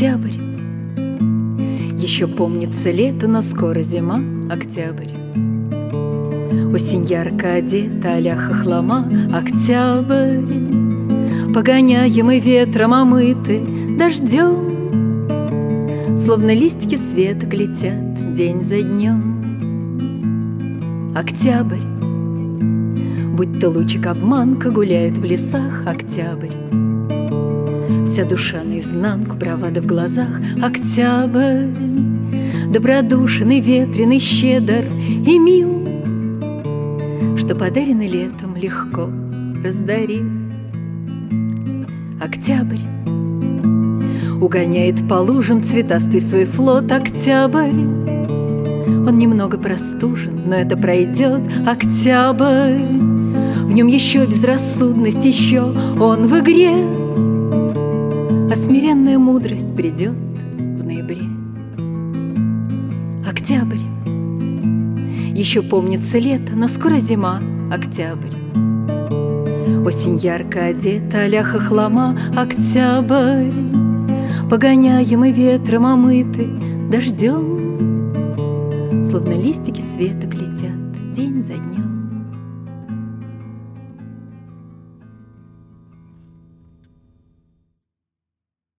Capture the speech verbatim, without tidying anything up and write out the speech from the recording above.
Октябрь. Еще помнится лето, но скоро зима. Октябрь. Осень ярко одета а-ля хохлома. Октябрь. Погоняемый ветром, омыты дождем, словно листики светок летят день за днем. Октябрь. Будь то лучик обманка, гуляет в лесах. Октябрь. Вся душа наизнанку, бравада в глазах. Октябрь. Добродушный, ветреный, щедр и мил, что подаренный летом легко раздарил. Октябрь. Угоняет по лужам цветастый свой флот. Октябрь. Он немного простужен, но это пройдет. Октябрь. В нем еще безрассудность, еще он в игре, а смиренная мудрость придет в ноябре. Октябрь. Еще помнится лето, но скоро зима. Октябрь. Осень ярко одета а-ля хохлома. Октябрь. Погоняемый ветром, омыты дождем, словно листики светок летят день за днем.